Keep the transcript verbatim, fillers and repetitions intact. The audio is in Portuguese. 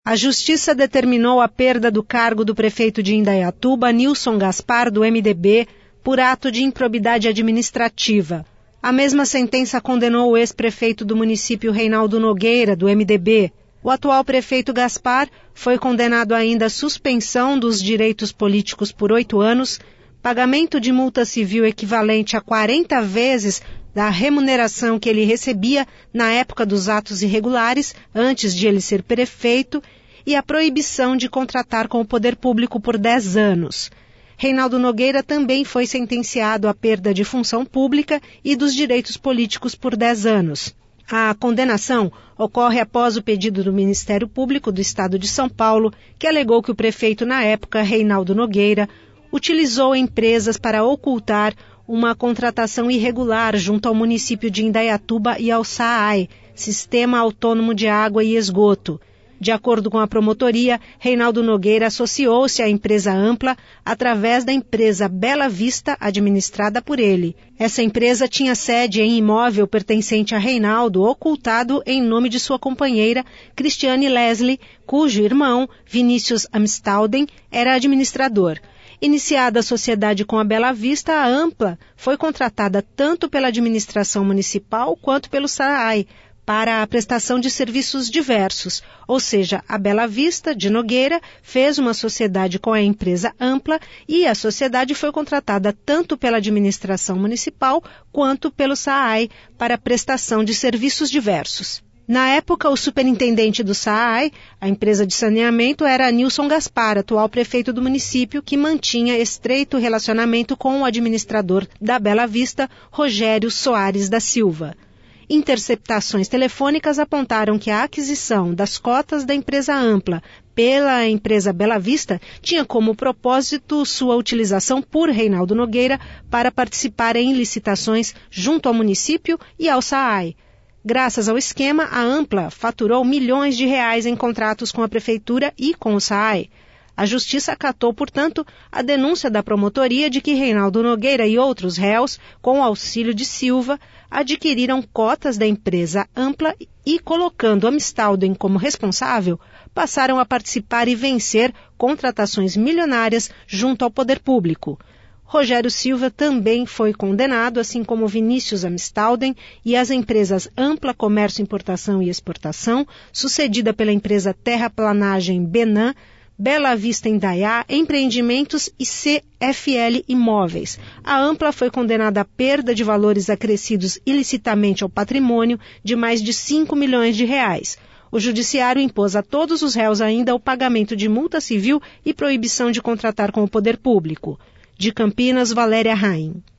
A Justiça determinou a perda do cargo do prefeito de Indaiatuba, Nilson Gaspar, do M D B, por ato de improbidade administrativa. A mesma sentença condenou o ex-prefeito do município, Reinaldo Nogueira, do M D B. O atual prefeito Gaspar foi condenado ainda à suspensão dos direitos políticos por oito anos, pagamento de multa civil equivalente a quarenta vezes da remuneração que ele recebia na época dos atos irregulares, antes de ele ser prefeito, e a proibição de contratar com o poder público por dez anos. Reinaldo Nogueira também foi sentenciado à perda de função pública e dos direitos políticos por dez anos. A condenação ocorre após o pedido do Ministério Público do Estado de São Paulo, que alegou que o prefeito na época, Reinaldo Nogueira, utilizou empresas para ocultar uma contratação irregular junto ao município de Indaiatuba e ao S A A I, Sistema Autônomo de Água e Esgoto. De acordo com a promotoria, Reinaldo Nogueira associou-se à empresa Ampla através da empresa Bela Vista, administrada por ele. Essa empresa tinha sede em imóvel pertencente a Reinaldo, ocultado em nome de sua companheira, Cristiane Leslie, cujo irmão, Vinícius Amstalden, era administrador. Iniciada a sociedade com a Bela Vista, a Ampla foi contratada tanto pela administração municipal quanto pelo S A A I para a prestação de serviços diversos, ou seja, a Bela Vista, de Nogueira, fez uma sociedade com a empresa Ampla e a sociedade foi contratada tanto pela administração municipal quanto pelo S A A I para a prestação de serviços diversos. Na época, o superintendente do S A A I, a empresa de saneamento, era Nilson Gaspar, atual prefeito do município, que mantinha estreito relacionamento com o administrador da Bela Vista, Rogério Soares da Silva. Interceptações telefônicas apontaram que a aquisição das cotas da empresa Ampla pela empresa Bela Vista tinha como propósito sua utilização por Reinaldo Nogueira para participar em licitações junto ao município e ao S A A I. Graças ao esquema, a Ampla faturou milhões de reais em contratos com a Prefeitura e com o S A A I. A Justiça acatou, portanto, a denúncia da promotoria de que Reinaldo Nogueira e outros réus, com o auxílio de Silva, adquiriram cotas da empresa Ampla e, colocando Amstalden como responsável, passaram a participar e vencer contratações milionárias junto ao poder público. Rogério Silva também foi condenado, assim como Vinícius Amstalden e as empresas Ampla Comércio, Importação e Exportação, sucedida pela empresa Terraplanagem Benan, Bela Vista Indaiá, Empreendimentos e C F L Imóveis. A Ampla foi condenada à perda de valores acrescidos ilicitamente ao patrimônio de mais de cinco milhões de reais. O Judiciário impôs a todos os réus ainda o pagamento de multa civil e proibição de contratar com o poder público. De Campinas, Valéria Raim.